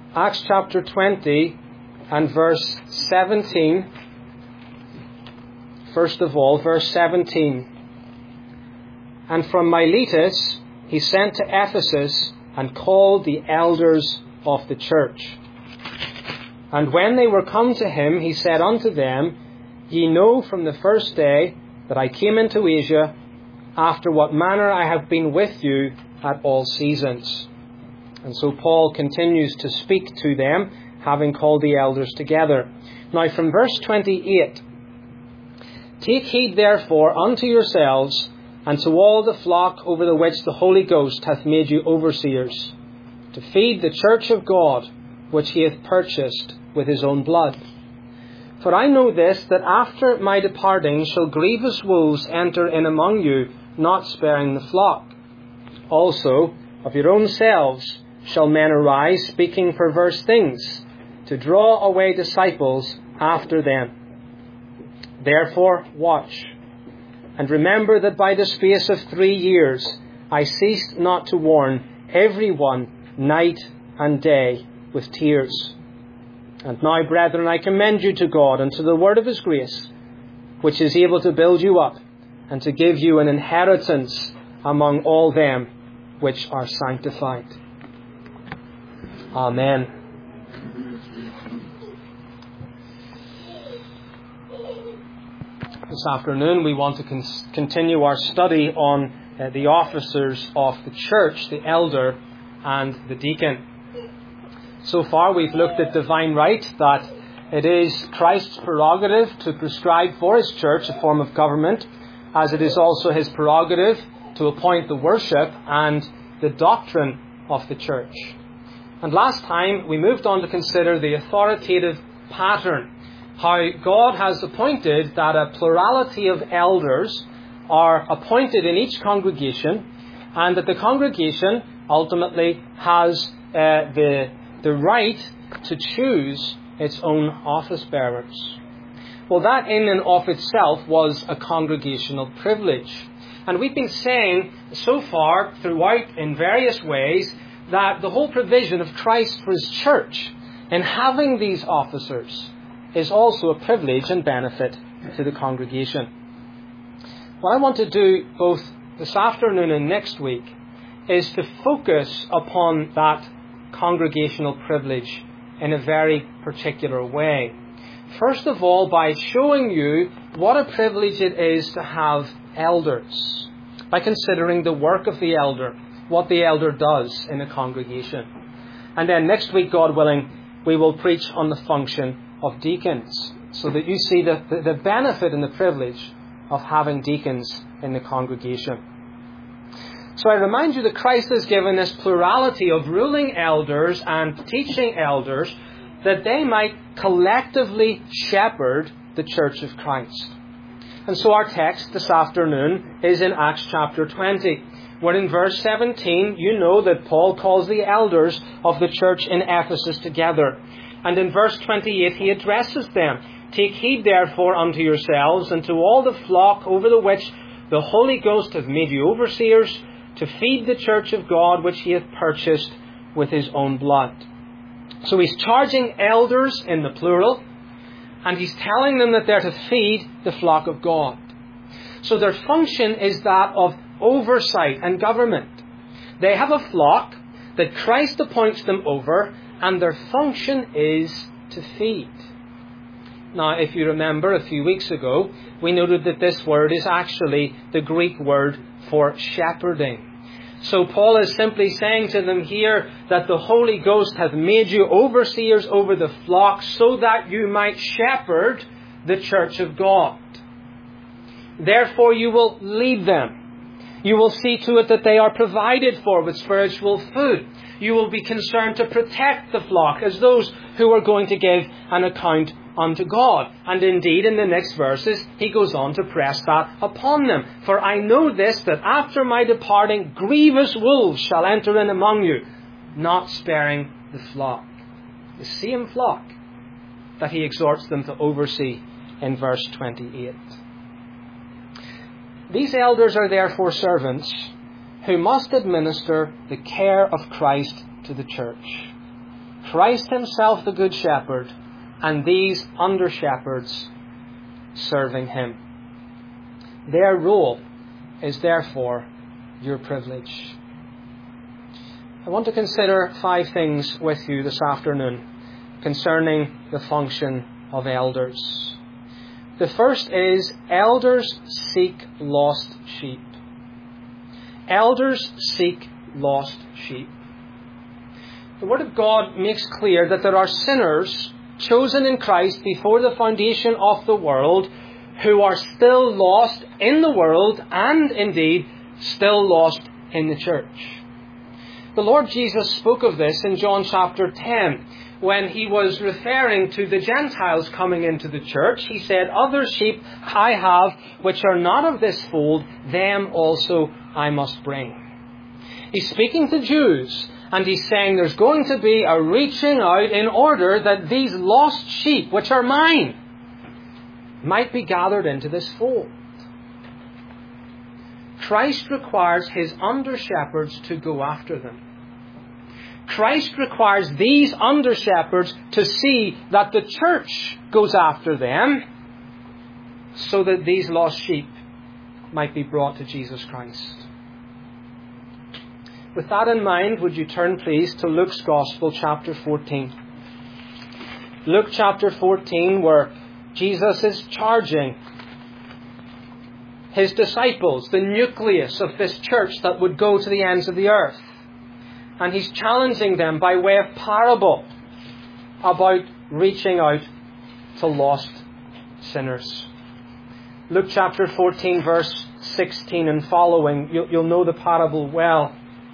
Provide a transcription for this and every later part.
Acts chapter 20 and verse 17. First of all, verse 17. And from Miletus he sent to Ephesus and called the elders of the church. And when they were come to him, he said unto them, Ye know from the first day that I came into Asia, after what manner I have been with you at all seasons. And so Paul continues to speak to them, having called the elders together. Now from verse 28, Take heed therefore unto yourselves, and to all the flock over the which the Holy Ghost hath made you overseers, to feed the church of God, which he hath purchased with his own blood. For I know this, that after my departing shall grievous wolves enter in among you, not sparing the flock. Also, of your own selves shall men arise, speaking perverse things, to draw away disciples after them. Therefore watch, and remember that by the space of 3 years I ceased not to warn every one night and day with tears. And now, brethren, I commend you to God and to the word of his grace, which is able to build you up and to give you an inheritance among all them which are sanctified. Amen. This afternoon we want to continue our study on the officers of the church, the elder and the deacon. So far we've looked at divine right, that it is Christ's prerogative to prescribe for his church a form of government, as it is also his prerogative to appoint the worship and the doctrine of the church. And last time we moved on to consider the authoritative pattern, how God has appointed that a plurality of elders are appointed in each congregation, and that the congregation ultimately has the right to choose its own office bearers. Well, that in and of itself was a congregational privilege. And we've been saying so far throughout in various ways that the whole provision of Christ for his church in having these officers is also a privilege and benefit to the congregation. What I want to do both this afternoon and next week is to focus upon that congregational privilege in a very particular way. First of all, by showing you what a privilege it is to have elders, by considering the work of the elder, what the elder does in a congregation. And then next week, God willing, we will preach on the function of deacons, so that you see the benefit and the privilege of having deacons in the congregation. So I remind you that Christ has given this plurality of ruling elders and teaching elders that they might collectively shepherd the church of Christ. And so our text this afternoon is in Acts chapter 20, where in verse 17 you know that Paul calls the elders of the church in Ephesus together. And in verse 28 he addresses them, Take heed therefore unto yourselves and to all the flock over the which the Holy Ghost hath made you overseers, to feed the church of God which he hath purchased with his own blood. So he's charging elders in the plural, and he's telling them that they're to feed the flock of God. So their function is that of oversight and government. They have a flock that Christ appoints them over, and their function is to feed. Now, if you remember a few weeks ago, we noted that this word is actually the Greek word for shepherding. So Paul is simply saying to them here that the Holy Ghost hath made you overseers over the flock so that you might shepherd the church of God. Therefore you will lead them. You will see to it that they are provided for with spiritual food. You will be concerned to protect the flock as those who are going to give an account unto God. And indeed, in the next verses, he goes on to press that upon them. For I know this, that after my departing, grievous wolves shall enter in among you, not sparing the flock. The same flock that he exhorts them to oversee in verse 28. These elders are therefore servants who must administer the care of Christ to the church. Christ himself the Good Shepherd, and these under-shepherds serving him. Their role is therefore your privilege. I want to consider 5 things with you this afternoon concerning the function of elders. The first is, elders seek lost sheep. Elders seek lost sheep. The Word of God makes clear that there are sinners chosen in Christ before the foundation of the world who are still lost in the world and indeed still lost in the church. The Lord Jesus spoke of this in John chapter 10 when he was referring to the Gentiles coming into the church. He said, "Other sheep I have which are not of this fold, them also I must bring." He's speaking to Jews, and he's saying there's going to be a reaching out in order that these lost sheep, which are mine, might be gathered into this fold. Christ requires his under-shepherds to go after them. Christ requires these under-shepherds to see that the church goes after them so that these lost sheep might be brought to Jesus Christ. With that in mind, would you turn please to Luke's Gospel, chapter 14. Luke chapter 14, where Jesus is charging his disciples, the nucleus of this church that would go to the ends of the earth. And he's challenging them by way of parable about reaching out to lost sinners. Luke chapter 14, verse 16 and following, you'll know the parable well.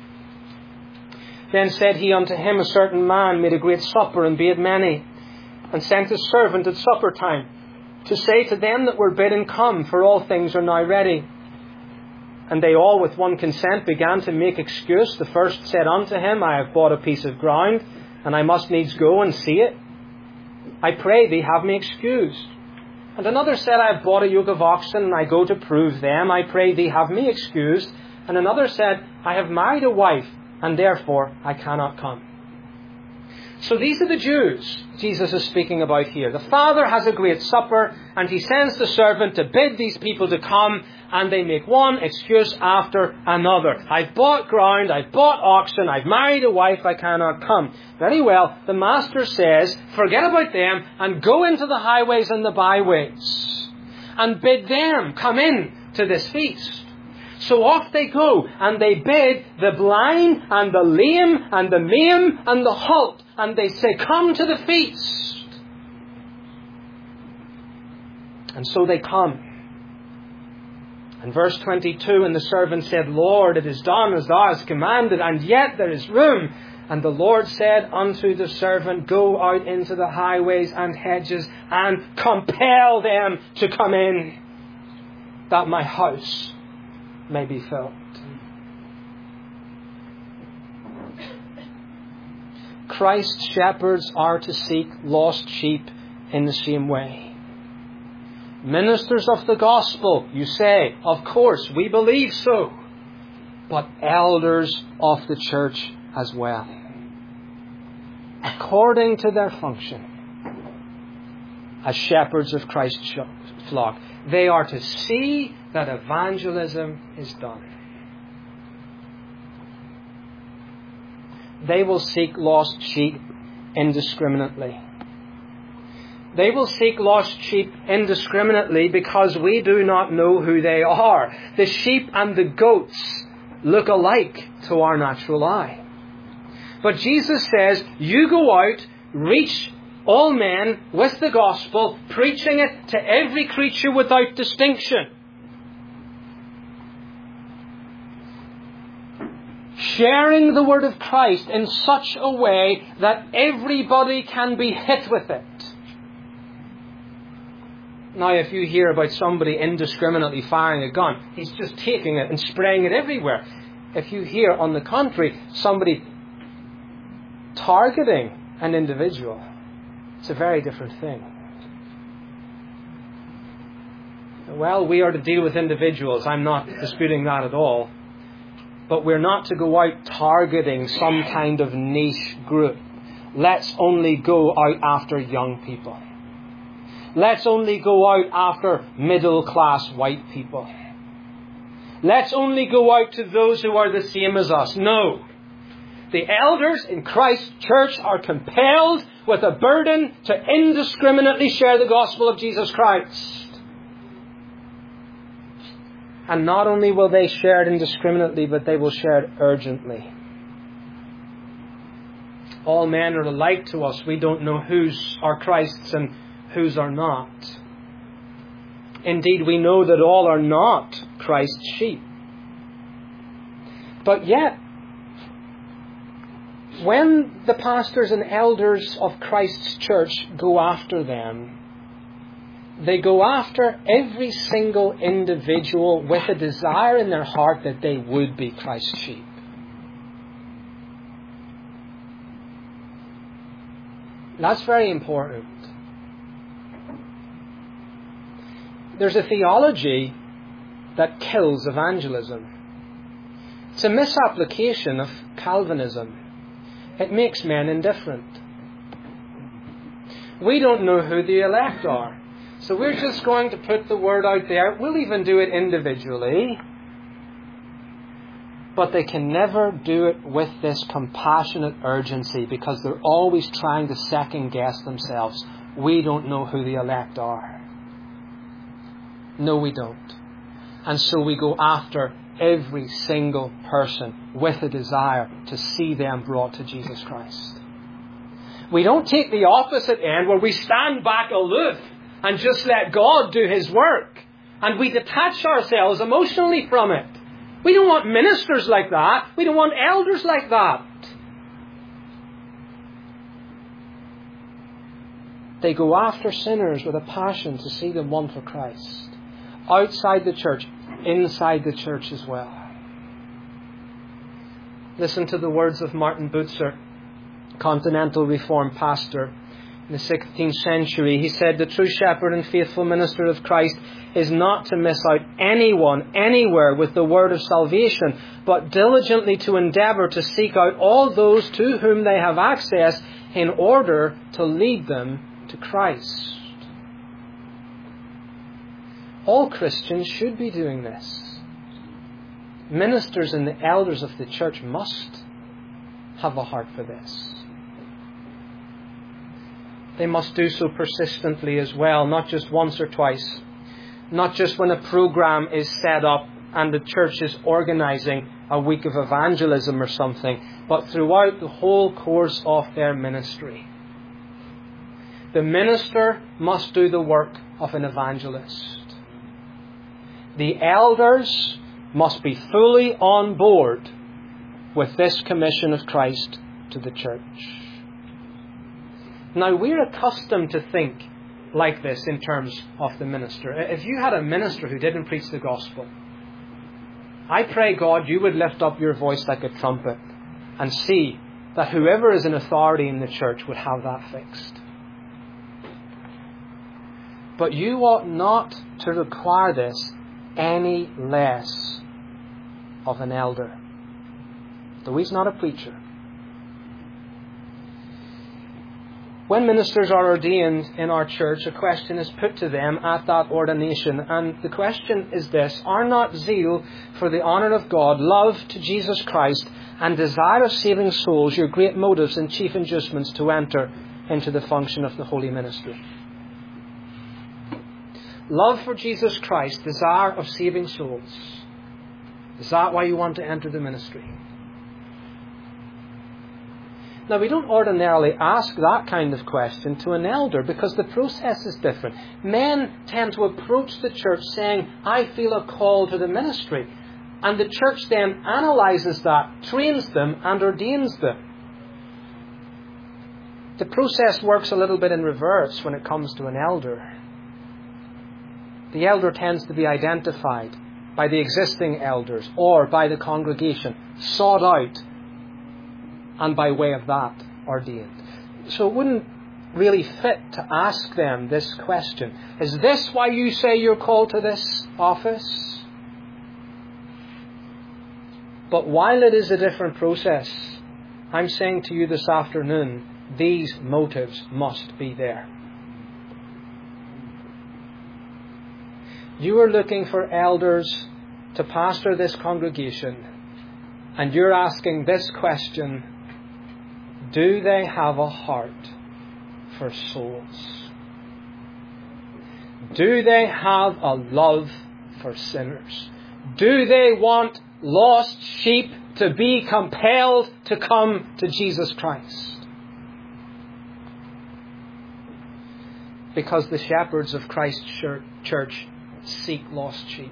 Then said he unto him, a certain man made a great supper and bade many, and sent his servant at supper time to say to them that were bidden, Come, for all things are now ready. And they all with one consent began to make excuse. The first said unto him, I have bought a piece of ground, and I must needs go and see it. I pray thee, have me excused. And another said, I have bought a yoke of oxen, and I go to prove them. I pray thee, have me excused. And another said, I have married a wife, and therefore I cannot come. So these are the Jews Jesus is speaking about here. The Father has a great supper, and he sends the servant to bid these people to come, and they make one excuse after another. I've bought ground, I've bought oxen, I've married a wife, I cannot come. Very well, the Master says, forget about them, and go into the highways and the byways, and bid them come in to this feast. So off they go, and they bid the blind, and the lame, and the maimed, and the halt, and they say, come to the feast. And so they come. And verse 22, and the servant said, Lord, it is done as thou hast commanded, and yet there is room. And the Lord said unto the servant, Go out into the highways and hedges, and compel them to come in, that my house may be filled. Christ's shepherds are to seek lost sheep in the same way. Ministers of the gospel, you say, of course, we believe so, but elders of the church as well. According to their function as shepherds of Christ's flock, they are to see that evangelism is done. They will seek lost sheep indiscriminately. They will seek lost sheep indiscriminately because we do not know who they are. The sheep and the goats look alike to our natural eye. But Jesus says, you go out, reach all men with the gospel, preaching it to every creature without distinction. Sharing the word of Christ in such a way that everybody can be hit with it. Now, if you hear about somebody indiscriminately firing a gun, he's just taking it and spraying it everywhere. If you hear, on the contrary, somebody targeting an individual, it's a very different thing. Well, we are to deal with individuals. I'm not disputing that at all. But we're not to go out targeting some kind of niche group let's only go out after young people. Let's only go out after middle-class white people. Let's only go out to those who are the same as us. No. The elders in Christ's church are compelled with a burden to indiscriminately share the gospel of Jesus Christ. And not only will they share it indiscriminately, but they will share it urgently. All men are alike to us. We don't know whose are Christ's and whose are not. Indeed, we know that all are not Christ's sheep. But yet, when the pastors and elders of Christ's church go after them, they go after every single individual with a desire in their heart that they would be Christ's sheep. That's very important. There's a theology that kills evangelism. It's a misapplication of Calvinism. It makes men indifferent. We don't know who the elect are. So we're just going to put the word out there. We'll even do it individually. But they can never do it with this compassionate urgency because they're always trying to second guess themselves. We don't know who the elect are. No, we don't. And so we go after every single person with a desire to see them brought to Jesus Christ. We don't take the opposite end where we stand back aloof and just let God do His work. And we detach ourselves emotionally from it. We don't want ministers like that. We don't want elders like that. They go after sinners with a passion to see them won for Christ. Outside the church, inside the church as well. Listen to the words of Martin Butzer, Continental Reformed pastor in the 16th century. He said, "The true shepherd and faithful minister of Christ is not to miss out anyone, anywhere with the word of salvation, but diligently to endeavour to seek out all those to whom they have access in order to lead them to Christ." All Christians should be doing this. Ministers and the elders of the church must have a heart for this. They must do so persistently as well, not just once or twice. Not just when a program is set up and the church is organising a week of evangelism or something, but throughout the whole course of their ministry. The minister must do the work of an evangelist. The elders must be fully on board with this commission of Christ to the church. Now, we're accustomed to think like this in terms of the minister. If you had a minister who didn't preach the gospel, I pray God you would lift up your voice like a trumpet and see that whoever is in authority in the church would have that fixed. But you ought not to require this any less of an elder, though he's not a preacher. When ministers are ordained in our church, a question is put to them at that ordination, and the question is this: are not zeal for the honour of God, love to Jesus Christ, and desire of saving souls your great motives and chief inducements to enter into the function of the holy ministry? Love for Jesus Christ, desire of saving souls. Is that why you want to enter the ministry? Now, we don't ordinarily ask that kind of question to an elder because the process is different. Men tend to approach the church saying, I feel a call to the ministry. And the church then analyses that, trains them and ordains them. The process works a little bit in reverse when it comes to an elder. The elder tends to be identified by the existing elders or by the congregation, sought out, and by way of that ordained. So it wouldn't really fit to ask them this question. Is this why you say you're called to this office? But while it is a different process, I'm saying to you this afternoon, these motives must be there. You are looking for elders to pastor this congregation, and you're asking this question: do they have a heart for souls? Do they have a love for sinners? Do they want lost sheep to be compelled to come to Jesus Christ? Because the shepherds of Christ's church seek lost sheep.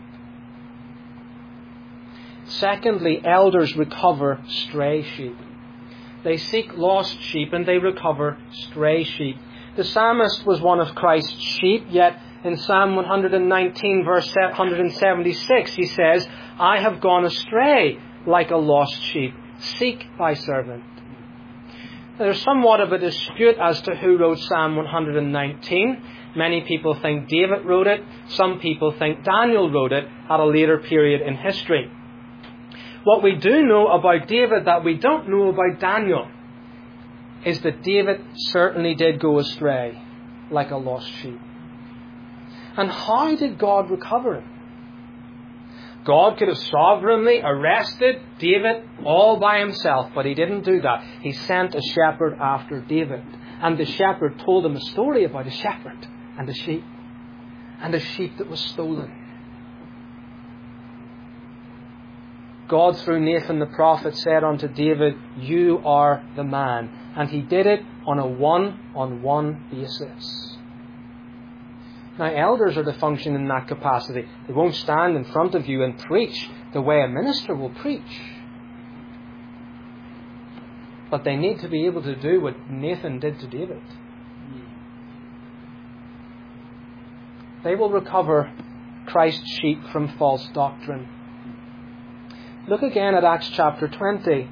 Secondly, elders recover stray sheep. They seek lost sheep and they recover stray sheep. The psalmist was one of Christ's sheep, yet in Psalm 119 verse 176 he says, I have gone astray like a lost sheep. Seek thy servant. There's somewhat of a dispute as to who wrote Psalm 119. Many people think David wrote it. Some people think Daniel wrote it at a later period in history. What we do know about David that we don't know about Daniel is that David certainly did go astray like a lost sheep. And how did God recover him? God could have sovereignly arrested David all by himself, but he didn't do that. He sent a shepherd after David. And the shepherd told him a story about a shepherd and a sheep that was stolen. God, through Nathan the prophet, said unto David, you are the man. And he did it on a one-on-one basis. Now, elders are to function in that capacity. They won't stand in front of you and preach the way a minister will preach. But they need to be able to do what Nathan did to David. They will recover Christ's sheep from false doctrine. Look again at Acts chapter 20.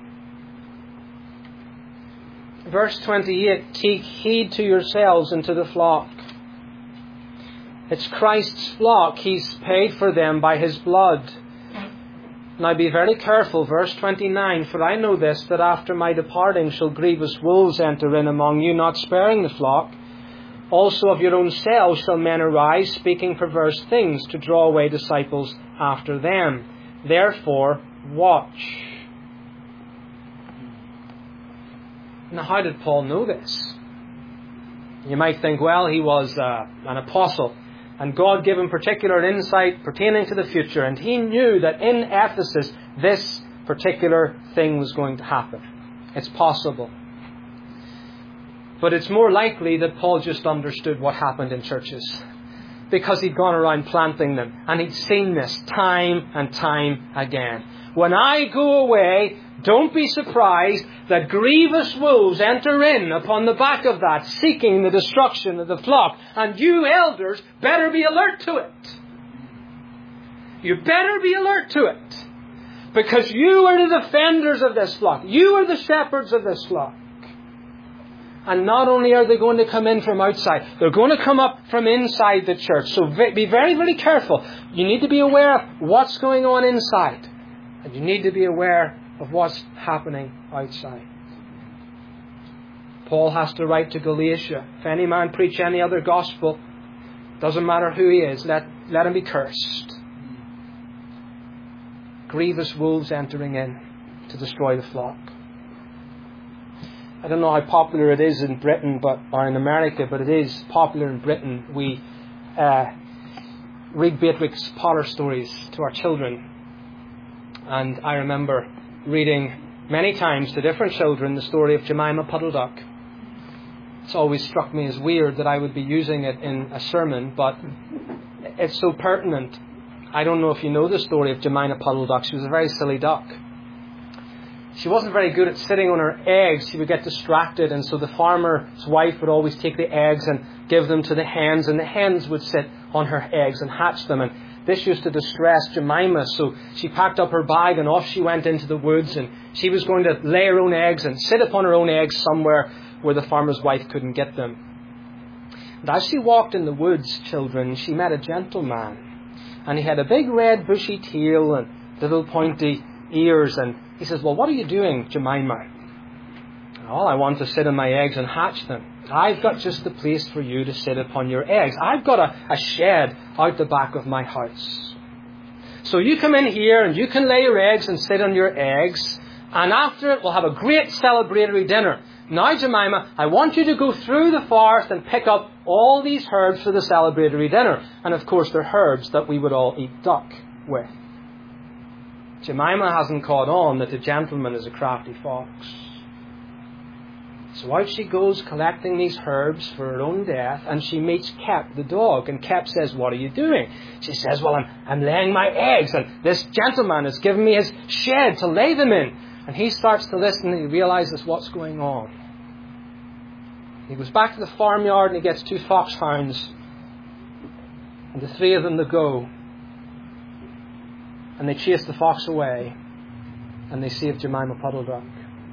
Verse 28, take heed to yourselves and to the flock. It's Christ's flock. He's paid for them by His blood. Now be very careful. Verse 29, for I know this, that after my departing shall grievous wolves enter in among you, not sparing the flock. Also of your own selves shall men arise, speaking perverse things, to draw away disciples after them. Therefore, watch. Now, how did Paul know this? You might think, well, he was an apostle, and God gave him particular insight pertaining to the future, and he knew that in Ephesus this particular thing was going to happen. It's possible. But it's more likely that Paul just understood what happened in churches, because he'd gone around planting them, and he'd seen this time and time again. When I go away, don't be surprised that grievous wolves enter in upon the back of that, seeking the destruction of the flock. And you elders better be alert to it. You better be alert to it. Because you are the defenders of this flock. You are the shepherds of this flock. And not only are they going to come in from outside, they're going to come up from inside the church. So be very, very careful. You need to be aware of what's going on inside. And you need to be aware of what's happening outside. Paul has to write to Galatia, if any man preach any other gospel, doesn't matter who he is, let him be cursed. Grievous wolves entering in to destroy the flock. I don't know how popular it is in Britain or in America, but it is popular in Britain. We read Beatrix Potter stories to our children. And I remember reading many times to different children the story of Jemima Puddle Duck. It's always struck me as weird that I would be using it in a sermon, but it's so pertinent. I don't know if you know the story of Jemima Puddle Duck. She was a very silly duck. She wasn't very good at sitting on her eggs. She would get distracted, and so the farmer's wife would always take the eggs and give them to the hens, and the hens would sit on her eggs and hatch them. And this used to distress Jemima, so she packed up her bag and off she went into the woods, and she was going to lay her own eggs and sit upon her own eggs somewhere where the farmer's wife couldn't get them. And as she walked in the woods, children, she met a gentleman, and he had a big red bushy tail and little pointy ears, and he says, well, what are you doing, Jemima? Oh, I want to sit on my eggs and hatch them. I've got just the place for you to sit upon your eggs. I've got a shed out the back of my house. So you come in here and you can lay your eggs and sit on your eggs. And after it, we'll have a great celebratory dinner. Now, Jemima, I want you to go through the forest and pick up all these herbs for the celebratory dinner. And of course, they're herbs that we would all eat duck with. Jemima hasn't caught on that the gentleman is a crafty fox. So out she goes collecting these herbs for her own death, and she meets Kep, the dog. And Kep says, "What are you doing?" She says, "Well, I'm laying my eggs, and this gentleman has given me his shed to lay them in." And he starts to listen, and he realizes what's going on. He goes back to the farmyard, and he gets 2 foxhounds, and the 3 of them to go. And they chase the fox away, and they save Jemima Puddle Duck.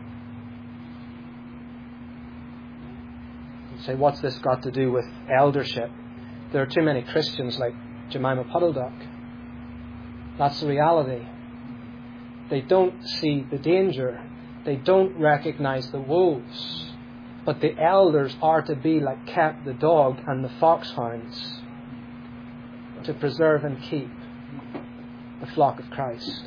You say, what's this got to do with eldership? There are too many Christians like Jemima Puddle Duck. That's the reality. They don't see the danger. They don't recognize the wolves. But the elders are to be like Kep the dog and the foxhounds, to preserve and keep the flock of Christ.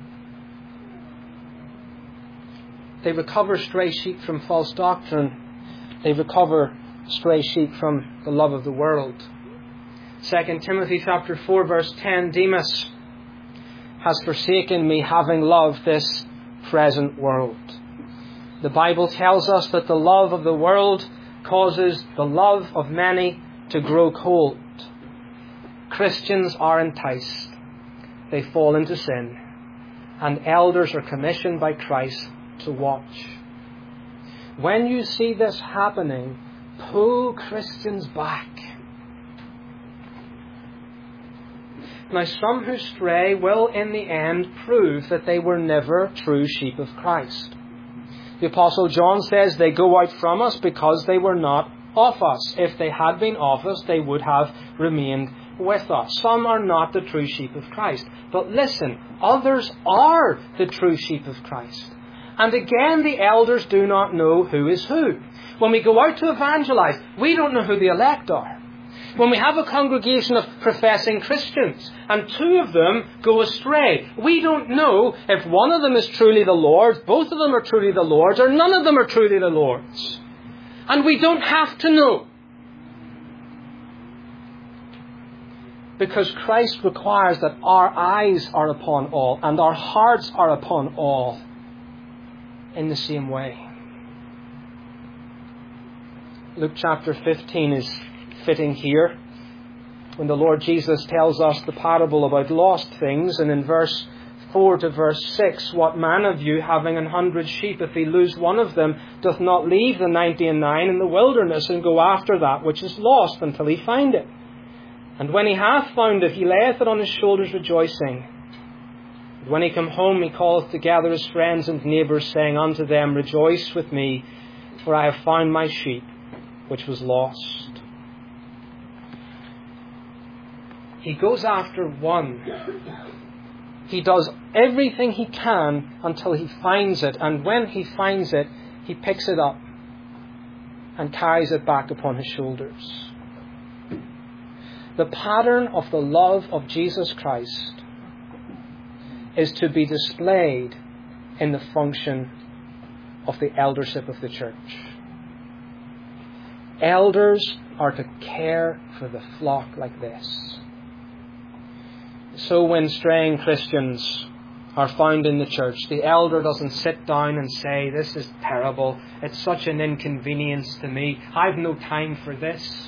They recover stray sheep from false doctrine. They recover stray sheep from the love of the world. 2 Timothy chapter 4 verse 10, Demas has forsaken me, having loved this present world. The Bible tells us that the love of the world causes the love of many to grow cold. Christians are enticed. They fall into sin. And elders are commissioned by Christ to watch. When you see this happening, pull Christians back. Now, some who stray will in the end prove that they were never true sheep of Christ. The Apostle John says they go out from us because they were not of us. If they had been of us, they would have remained with us. Some are not the true sheep of Christ. But listen, others are the true sheep of Christ. And again, the elders do not know who is who. When we go out to evangelize, we don't know who the elect are. When we have a congregation of professing Christians and 2 of them go astray, we don't know if one of them is truly the Lord's, both of them are truly the Lord's, or none of them are truly the Lord's. And we don't have to know. Because Christ requires that our eyes are upon all and our hearts are upon all in the same way. Luke chapter 15 is fitting here when the Lord Jesus tells us the parable about lost things, and in verse 4 to verse 6, what man of you, having 100 sheep, if he lose one of them, doth not leave the 99 in the wilderness and go after that which is lost until he find it? And when he hath found it, he layeth it on his shoulders rejoicing. And when he come home, he calleth together his friends and neighbours, saying unto them, Rejoice with me, for I have found my sheep which was lost. He goes after one. He does everything he can until he finds it. And when he finds it, he picks it up and carries it back upon his shoulders. The pattern of the love of Jesus Christ is to be displayed in the function of the eldership of the church. Elders are to care for the flock like this. So when straying Christians are found in the church, the elder doesn't sit down and say, This is terrible. It's such an inconvenience to me. I've no time for this.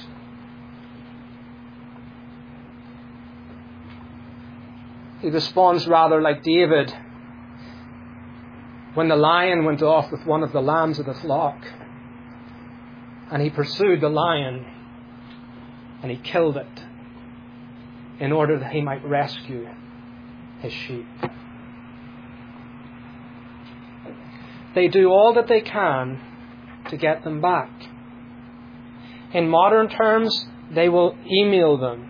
He responds rather like David when the lion went off with one of the lambs of the flock. And he pursued the lion and he killed it in order that he might rescue his sheep. They do all that they can to get them back. In modern terms, they will email them.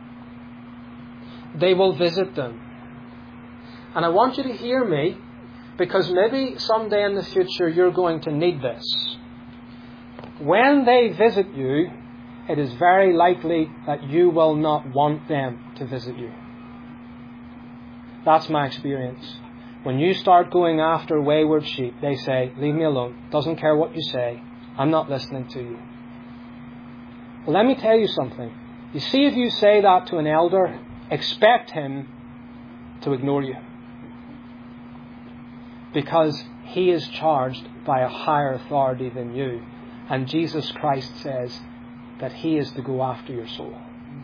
They will visit them. And I want you to hear me. because maybe someday in the future you're going to need this. When they visit you, it is very likely that you will not want them to visit you. That's my experience. When you start going after wayward sheep, they say, leave me alone. Doesn't care what you say. I'm not listening to you. Well, let me tell you something. You see, if you say that to an elder, expect him to ignore you. Because he is charged by a higher authority than you. And Jesus Christ says that he is to go after your soul.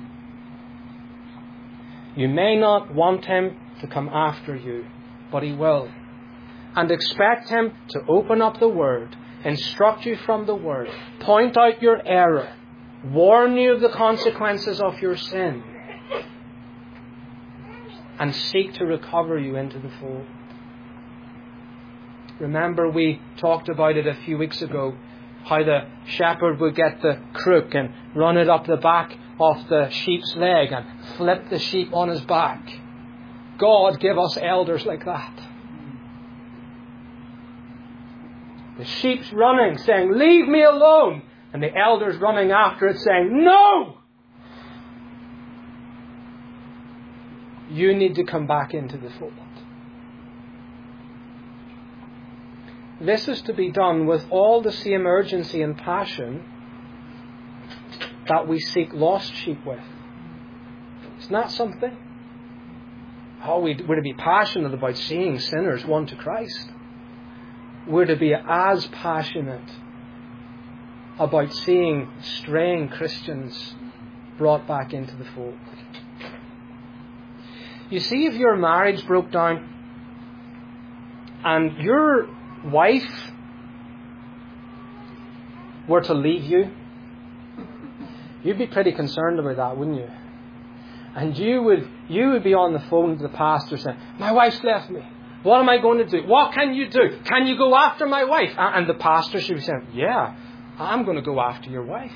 You may not want him to come after you, but he will. And expect him to open up the Word, instruct you from the Word, point out your error, warn you of the consequences of your sin, and seek to recover you into the fold. Remember, we talked about it a few weeks ago, how the shepherd would get the crook and run it up the back of the sheep's leg and flip the sheep on his back. God, give us elders like that. The sheep's running, saying, leave me alone. And the elder's running after it, saying, no! You need to come back into the fold. This is to be done with all the same urgency and passion that we seek lost sheep with. Isn't that something? Oh, we're to be passionate about seeing sinners won to Christ. We're to be as passionate about seeing straying Christians brought back into the fold. You see, if your marriage broke down and your wife were to leave you, you'd be pretty concerned about that, wouldn't you? And you would be on the phone to the pastor saying, my wife's left me. What am I going to do? What can you do? Can you go after my wife? And the pastor should be saying, yeah, I'm going to go after your wife.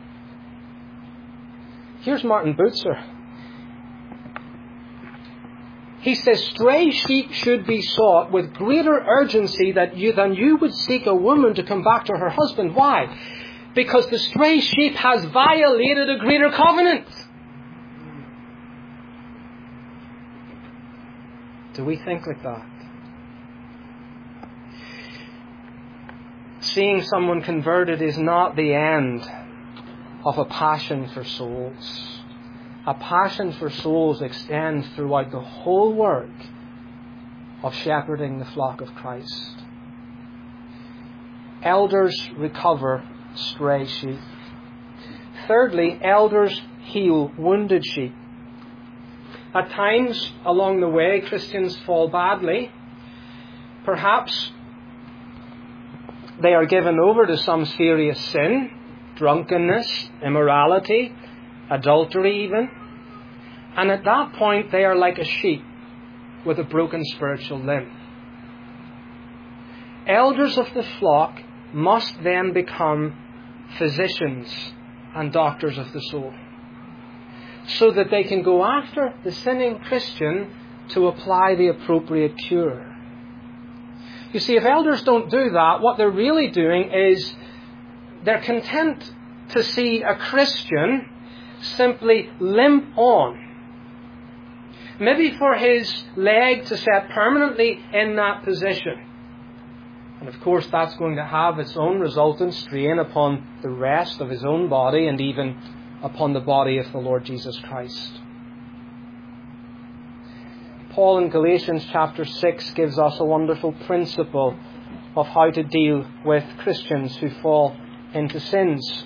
Here's Martin Butzer. He says, stray sheep should be sought with greater urgency than you would seek a woman to come back to her husband. Why? Because the stray sheep has violated a greater covenant. Do we think like that? Seeing someone converted is not the end of a passion for souls. A passion for souls extends throughout the whole work of shepherding the flock of Christ. Elders recover stray sheep. Thirdly, elders heal wounded sheep. At times along the way, Christians fall badly. Perhaps they are given over to some serious sin, drunkenness, immorality, adultery even. And at that point, they are like a sheep with a broken spiritual limb. Elders of the flock must then become physicians and doctors of the soul, so that they can go after the sinning Christian to apply the appropriate cure. You see, if elders don't do that, what they're really doing is they're content to see a Christian simply limp on. Maybe for his leg to set permanently in that position. And of course that's going to have its own resultant strain upon the rest of his own body and even upon the body of the Lord Jesus Christ. Paul in Galatians chapter 6 gives us a wonderful principle of how to deal with Christians who fall into sins.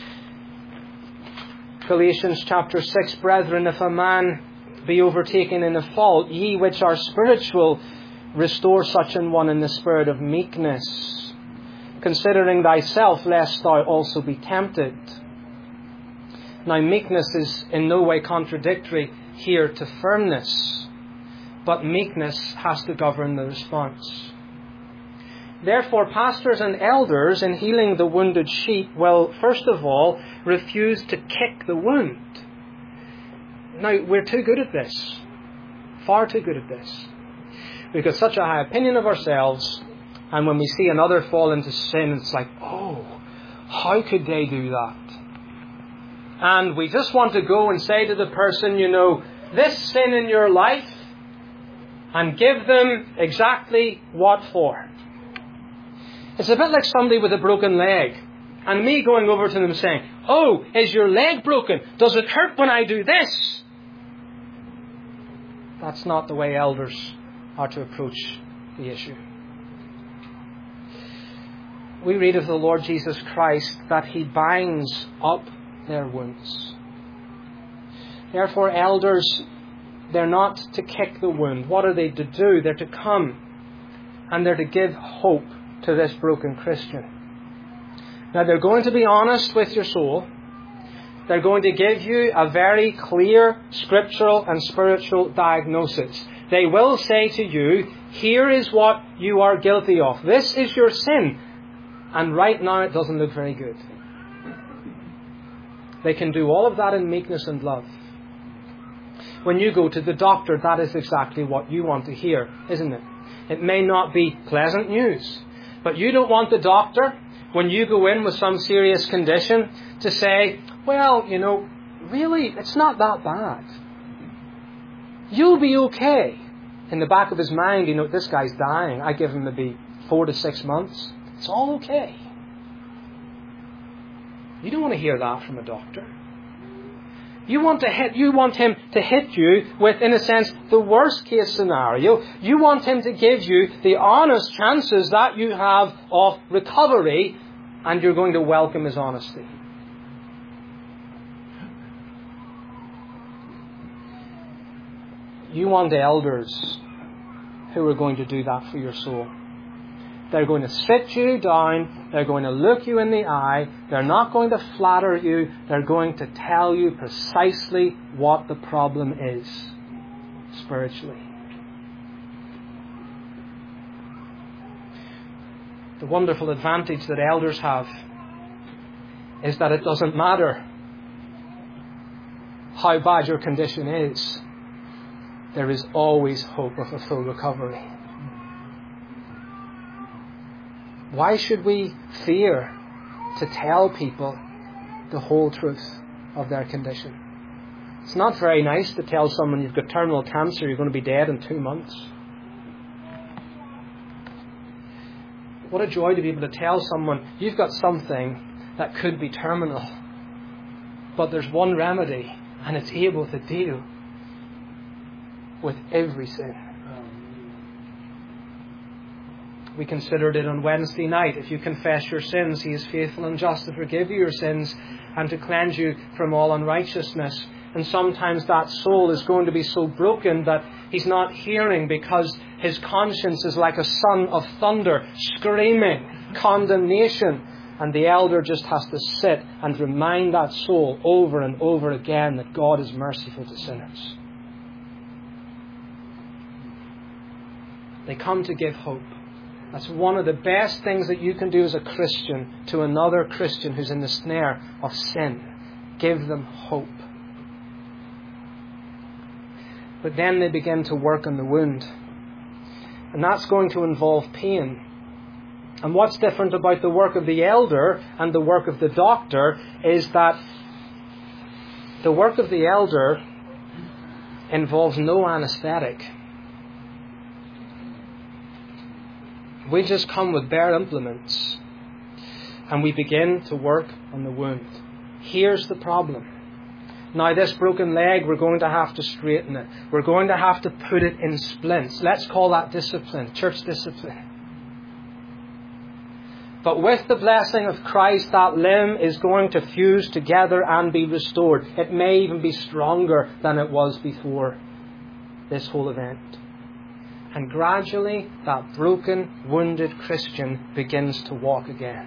Galatians chapter 6, brethren, if a man be overtaken in a fault, ye which are spiritual, restore such an one in the spirit of meekness, considering thyself, lest thou also be tempted. Now, meekness is in no way contradictory here to firmness, but meekness has to govern the response. Therefore, pastors and elders in healing the wounded sheep will, first of all, refuse to kick the wound. Now, we're too good at this. Far too good at this. We've got such a high opinion of ourselves, and when we see another fall into sin, it's like, oh, how could they do that? And we just want to go and say to the person, this sin in your life, and give them exactly what for. It's a bit like somebody with a broken leg, and me going over to them saying, oh, is your leg broken? Does it hurt when I do this? That's not the way elders are to approach the issue. We read of the Lord Jesus Christ that He binds up their wounds. Therefore, elders, they're not to kick the wound. What are they to do? They're to come and they're to give hope to this broken Christian. Now, they're going to be honest with your soul. They're going to give you a very clear scriptural and spiritual diagnosis. They will say to you, here is what you are guilty of. This is your sin. And right now it doesn't look very good. They can do all of that in meekness and love. When you go to the doctor, that is exactly what you want to hear, isn't it? It may not be pleasant news, but you don't want the doctor, when you go in with some serious condition, to say, well, really, it's not that bad. You'll be okay. In the back of his mind, this guy's dying. I give him maybe 4 to 6 months. It's all okay. You don't want to hear that from a doctor. You want him to hit you with, in a sense, the worst case scenario. You want him to give you the honest chances that you have of recovery, and you're going to welcome his honesty. You want elders who are going to do that for your soul. They're going to sit you down. They're going to look you in the eye. They're not going to flatter you. They're going to tell you precisely what the problem is spiritually. The wonderful advantage that elders have is that it doesn't matter how bad your condition is. There is always hope of a full recovery. Why should we fear to tell people the whole truth of their condition? It's not very nice to tell someone you've got terminal cancer, you're going to be dead in 2 months. What a joy to be able to tell someone you've got something that could be terminal, but there's one remedy and it's able to deal with every sin. We considered it on Wednesday night. If you confess your sins, He is faithful and just to forgive you your sins and to cleanse you from all unrighteousness. And sometimes that soul is going to be so broken that he's not hearing because his conscience is like a son of thunder, screaming condemnation. And the elder just has to sit and remind that soul over and over again that God is merciful to sinners. They come to give hope. That's one of the best things that you can do as a Christian to another Christian who's in the snare of sin. Give them hope. But then they begin to work on the wound. And that's going to involve pain. And what's different about the work of the elder and the work of the doctor is that the work of the elder involves no anesthetic. We just come with bare implements and we begin to work on the wound. Here's the problem. Now this broken leg, we're going to have to straighten it. We're going to have to put it in splints. Let's call that discipline, church discipline. But with the blessing of Christ, that limb is going to fuse together and be restored. It may even be stronger than it was before this whole event. And gradually, that broken, wounded Christian begins to walk again.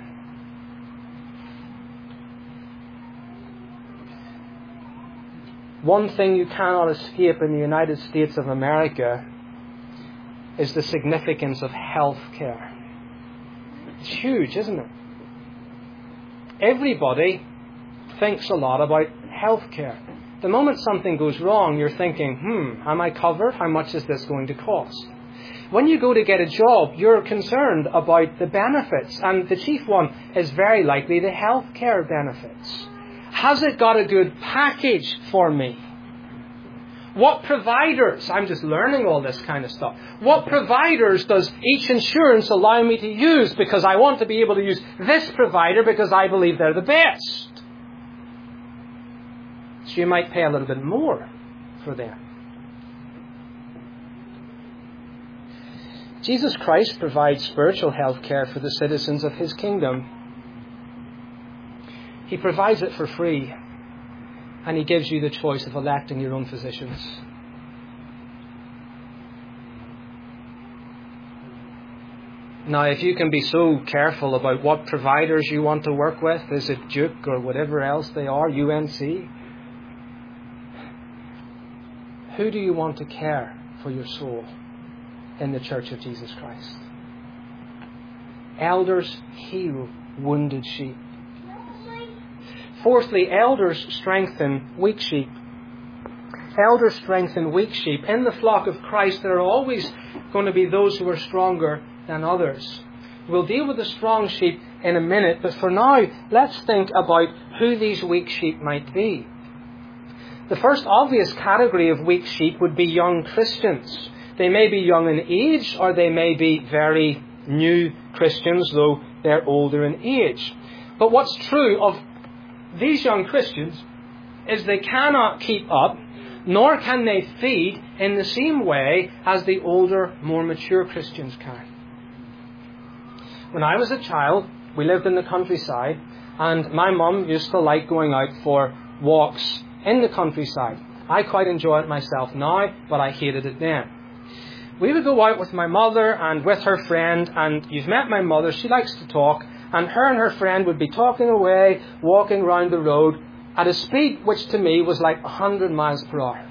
One thing you cannot escape in the United States of America is the significance of health care. It's huge, isn't it? Everybody thinks a lot about health care. The moment something goes wrong, you're thinking, am I covered? How much is this going to cost? When you go to get a job, you're concerned about the benefits, and the chief one is very likely the health care benefits. Has it got a good package for me? What providers, I'm just learning all this kind of stuff, what providers does each insurance allow me to use, because I want to be able to use this provider because I believe they're the best? So you might pay a little bit more for them. Jesus Christ provides spiritual health care for the citizens of His kingdom. He provides it for free, and He gives you the choice of electing your own physicians. Now, if you can be so careful about what providers you want to work with, is it Duke or whatever else they are, UNC? Who do you want to care for your soul in the Church of Jesus Christ? Elders heal wounded sheep. Fourthly, elders strengthen weak sheep. Elders strengthen weak sheep. In the flock of Christ, there are always going to be those who are stronger than others. We'll deal with the strong sheep in a minute, but for now, let's think about who these weak sheep might be. The first obvious category of weak sheep would be young Christians. They may be young in age, or they may be very new Christians, though they're older in age. But what's true of these young Christians is they cannot keep up, nor can they feed in the same way as the older, more mature Christians can. When I was a child, we lived in the countryside, and my mum used to like going out for walks in the countryside. I quite enjoy it myself now, but I hated it then. We would go out with my mother and with her friend, and you've met my mother, she likes to talk, and her friend would be talking away, walking round the road at a speed which to me was like 100 miles per hour.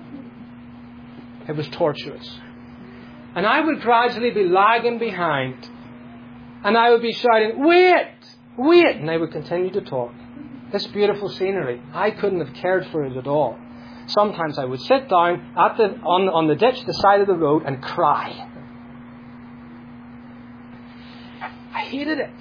It was torturous. And I would gradually be lagging behind, and I would be shouting, "Wait! Wait!" And they would continue to talk. This beautiful scenery, I couldn't have cared for it at all. Sometimes I would sit down on the ditch, the side of the road, and cry. I hated it.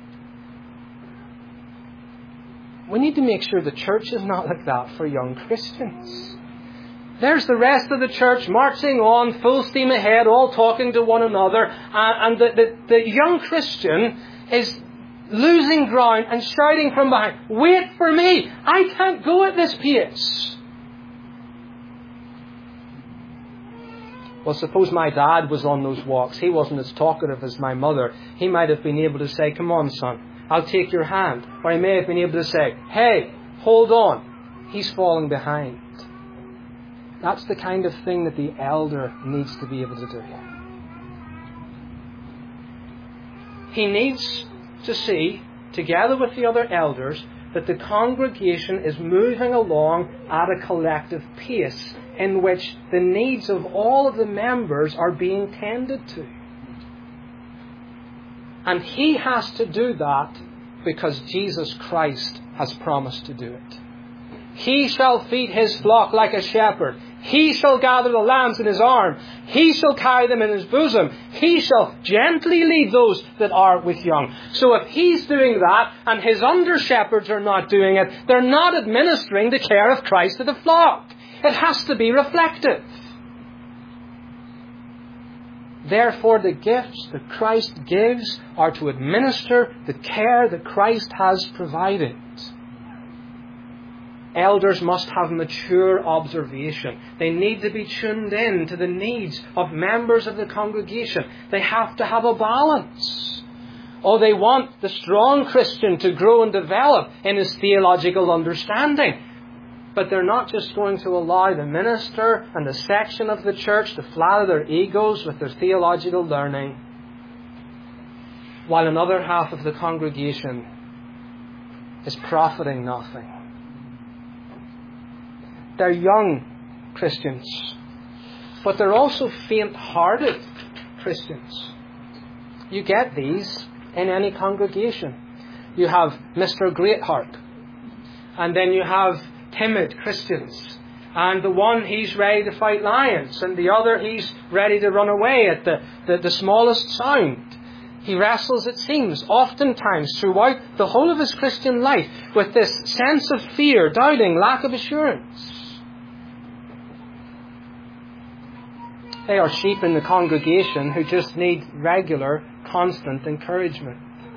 We need to make sure the church is not like that for young Christians. There's the rest of the church marching on, full steam ahead, all talking to one another, and the young Christian is losing ground and shouting from behind, "Wait for me! I can't go at this pace!" Well, suppose my dad was on those walks. He wasn't as talkative as my mother. He might have been able to say, "Come on, son, I'll take your hand." Or he may have been able to say, "Hey, hold on. He's falling behind." That's the kind of thing that the elder needs to be able to do. He needs to see, together with the other elders, that the congregation is moving along at a collective pace in which the needs of all of the members are being tended to. And he has to do that because Jesus Christ has promised to do it. He shall feed his flock like a shepherd. He shall gather the lambs in his arm. He shall carry them in his bosom. He shall gently lead those that are with young. So if he's doing that and his under-shepherds are not doing it, they're not administering the care of Christ to the flock. It has to be reflective. Therefore, the gifts that Christ gives are to administer the care that Christ has provided. Elders must have mature observation. They need to be tuned in to the needs of members of the congregation. They have to have a balance. Oh, they want the strong Christian to grow and develop in his theological understanding. But they're not just going to allow the minister and the section of the church to flatter their egos with their theological learning, while another half of the congregation is profiting nothing. They're young Christians, but they're also faint-hearted Christians. You get these in any congregation. You have Mr. Greatheart, and then you have timid Christians, And the one, he's ready to fight lions. And the other, he's ready to run away at the smallest sound. He wrestles, it seems, oftentimes throughout the whole of his Christian life with this sense of fear, doubting, lack of assurance. They are sheep in the congregation who just need regular, constant encouragement.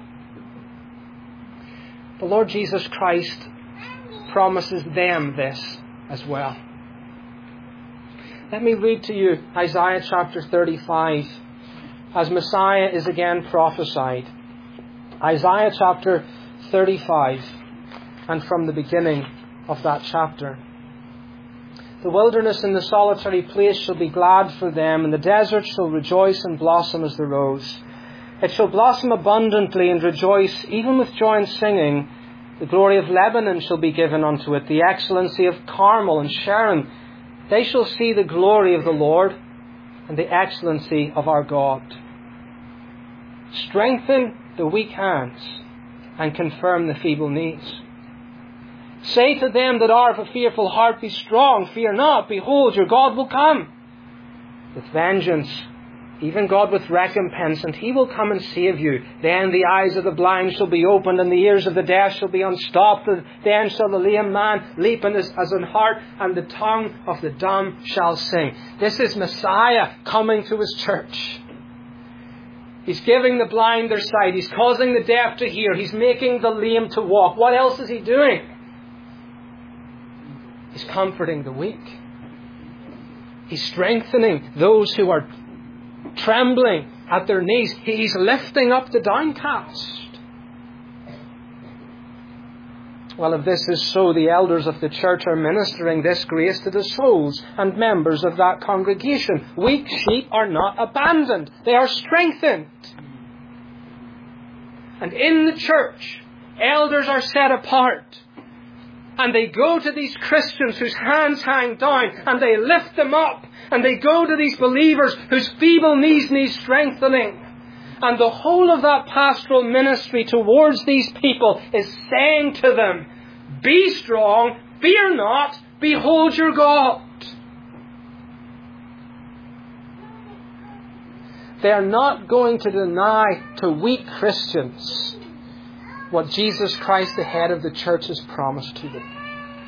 The Lord Jesus Christ promises them this as well. Let me read to you Isaiah chapter 35 as Messiah is again prophesied. Isaiah chapter 35, and from the beginning of that chapter. The wilderness and the solitary place shall be glad for them, and the desert shall rejoice and blossom as the rose. It shall blossom abundantly and rejoice, even with joy and singing. The glory of Lebanon shall be given unto it, the excellency of Carmel and Sharon. They shall see the glory of the Lord and the excellency of our God. Strengthen the weak hands and confirm the feeble knees. Say to them that are of a fearful heart, be strong, fear not, behold, your God will come with vengeance, even God with recompense, and He will come and save you. Then the eyes of the blind shall be opened, and the ears of the deaf shall be unstopped. Then shall the lame man leap as an hart, and the tongue of the dumb shall sing. This is Messiah coming to His church. He's giving the blind their sight. He's causing the deaf to hear. He's making the lame to walk. What else is He doing? He's comforting the weak. He's strengthening those who are trembling at their knees. He's lifting up the downcast. Well, if this is so, the elders of the church are ministering this grace to the souls and members of that congregation. Weak sheep are not abandoned. They are strengthened. And in the church, elders are set apart. And they go to these Christians whose hands hang down, and they lift them up. And they go to these believers whose feeble knees need strengthening. And the whole of that pastoral ministry towards these people is saying to them, be strong, fear not, behold your God. They are not going to deny to weak Christians what Jesus Christ, the head of the church, has promised to them.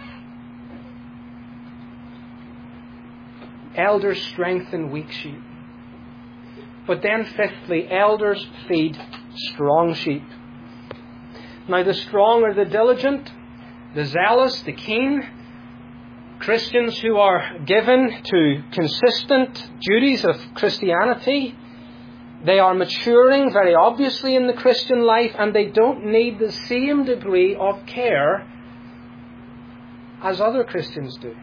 Elders strengthen weak sheep. But then fifthly, elders feed strong sheep. Now the strong are the diligent, the zealous, the keen. Christians who are given to consistent duties of Christianity. They are maturing very obviously in the Christian life, and they don't need the same degree of care as other Christians do.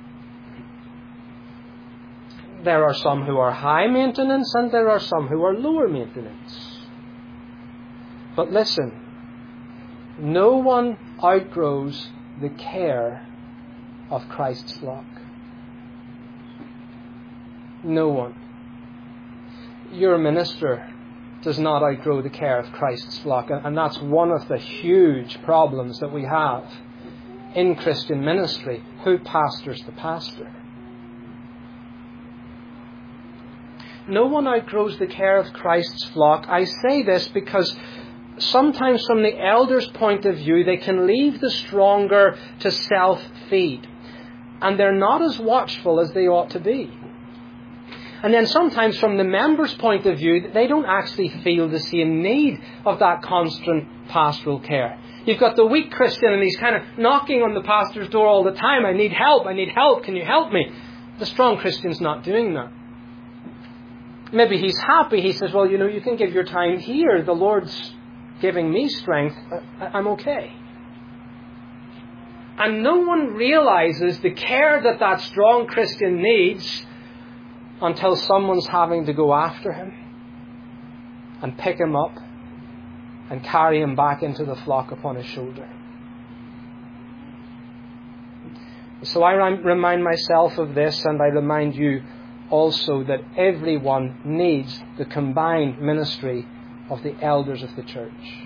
There are some who are high maintenance and there are some who are lower maintenance. But listen, no one outgrows the care of Christ's flock. No one. Your minister does not outgrow the care of Christ's flock, and that's one of the huge problems that we have in Christian ministry. Who pastors the pastor? No one outgrows the care of Christ's flock. I say this because sometimes from the elder's point of view, they can leave the stronger to self-feed. And they're not as watchful as they ought to be. And then sometimes from the member's point of view, they don't actually feel the same need of that constant pastoral care. You've got the weak Christian and he's kind of knocking on the pastor's door all the time. I need help, can you help me? The strong Christian's not doing that. Maybe he's happy. He says, well, you can give your time here. The Lord's giving me strength. I'm okay. And no one realizes the care that strong Christian needs until someone's having to go after him and pick him up and carry him back into the flock upon his shoulder. So I remind myself of this, and I remind you also that everyone needs the combined ministry of the elders of the church.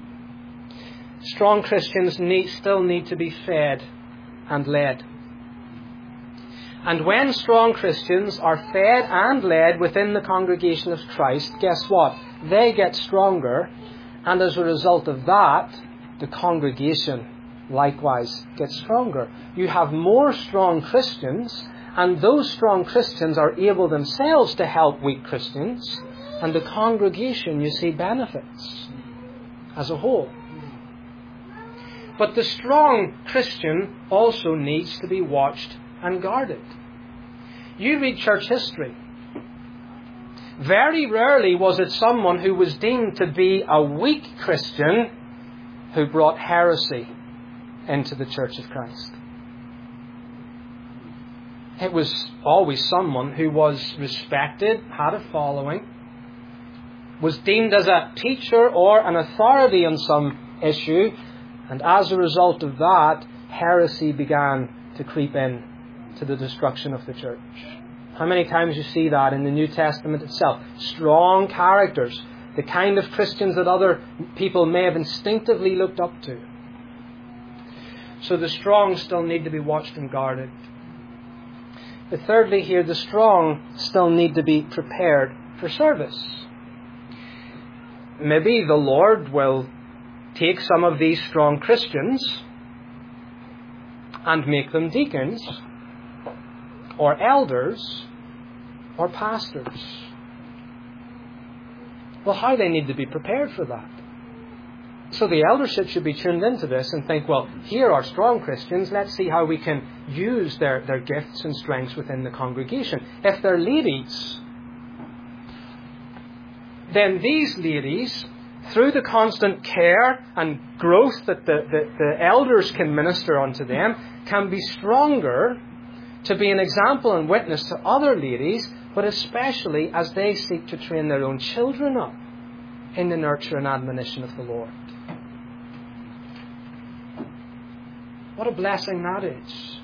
Strong Christians still need to be fed and led. And when strong Christians are fed and led within the congregation of Christ, guess what? They get stronger, and as a result of that, the congregation likewise gets stronger. You have more strong Christians, and those strong Christians are able themselves to help weak Christians, and the congregation, you see, benefits as a whole. But the strong Christian also needs to be watched and guarded. You read church history. Very rarely was it someone who was deemed to be a weak Christian who brought heresy into the Church of Christ. It was always someone who was respected, had a following, was deemed as a teacher or an authority on some issue, and as a result of that, heresy began to creep in to the destruction of the church. How many times you see that in the New Testament itself? Strong characters, the kind of Christians that other people may have instinctively looked up to. So the strong still need to be watched and guarded. But thirdly here, the strong still need to be prepared for service. Maybe the Lord will take some of these strong Christians and make them deacons, or elders, or pastors. Well, how they need to be prepared for that. So the eldership should be tuned into this and think, well, here are strong Christians, let's see how we can use their gifts and strengths within the congregation. If they're ladies, then these ladies, through the constant care and growth that the elders can minister unto them, can be stronger to be an example and witness to other ladies, but especially as they seek to train their own children up in the nurture and admonition of the Lord. What a blessing that is.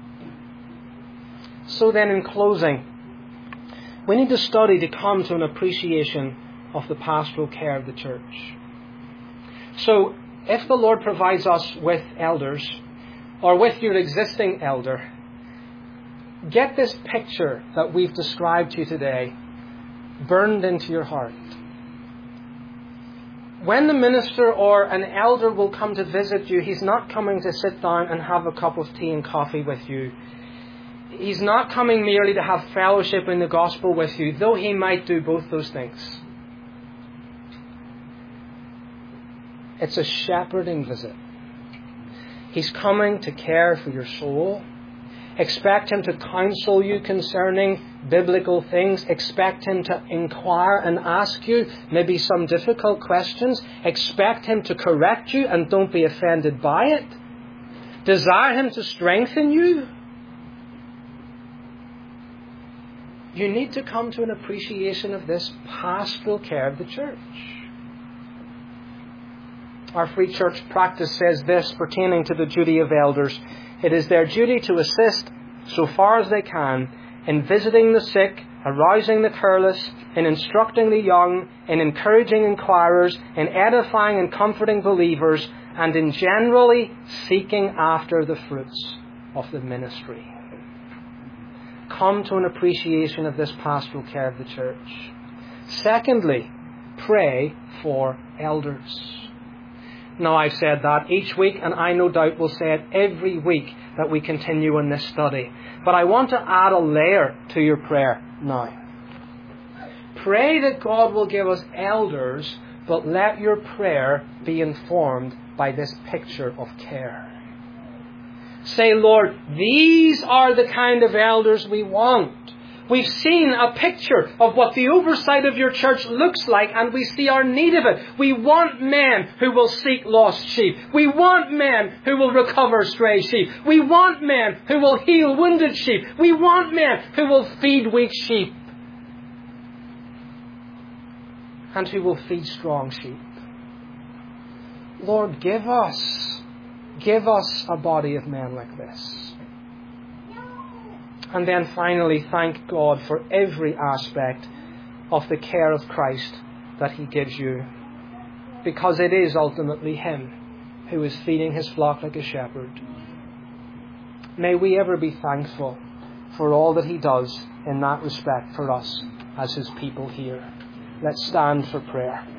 So then, in closing, we need to study to come to an appreciation of the pastoral care of the church. So, if the Lord provides us with elders, or with your existing elder, get this picture that we've described to you today burned into your heart. When the minister or an elder will come to visit you, he's not coming to sit down and have a cup of tea and coffee with you. He's not coming merely to have fellowship in the gospel with you, though he might do both those things. It's a shepherding visit. He's coming to care for your soul. Expect him to counsel you concerning biblical things. Expect him to inquire and ask you maybe some difficult questions. Expect him to correct you and don't be offended by it. Desire him to strengthen you. You need to come to an appreciation of this pastoral care of the church. Our Free Church practice says this pertaining to the duty of elders. It is their duty to assist, so far as they can, in visiting the sick, arousing the careless, in instructing the young, in encouraging inquirers, in edifying and comforting believers, and in generally seeking after the fruits of the ministry. Come to an appreciation of this pastoral care of the church. Secondly, pray for elders. Now, I've said that each week, and I no doubt will say it every week that we continue in this study. But I want to add a layer to your prayer now. Pray that God will give us elders, but let your prayer be informed by this picture of care. Say, Lord, these are the kind of elders we want. We've seen a picture of what the oversight of your church looks like, and we see our need of it. We want men who will seek lost sheep. We want men who will recover stray sheep. We want men who will heal wounded sheep. We want men who will feed weak sheep and who will feed strong sheep. Lord, give us a body of men like this. And then finally, thank God for every aspect of the care of Christ that He gives you, because it is ultimately Him who is feeding His flock like a shepherd. May we ever be thankful for all that He does in that respect for us as His people here. Let's stand for prayer.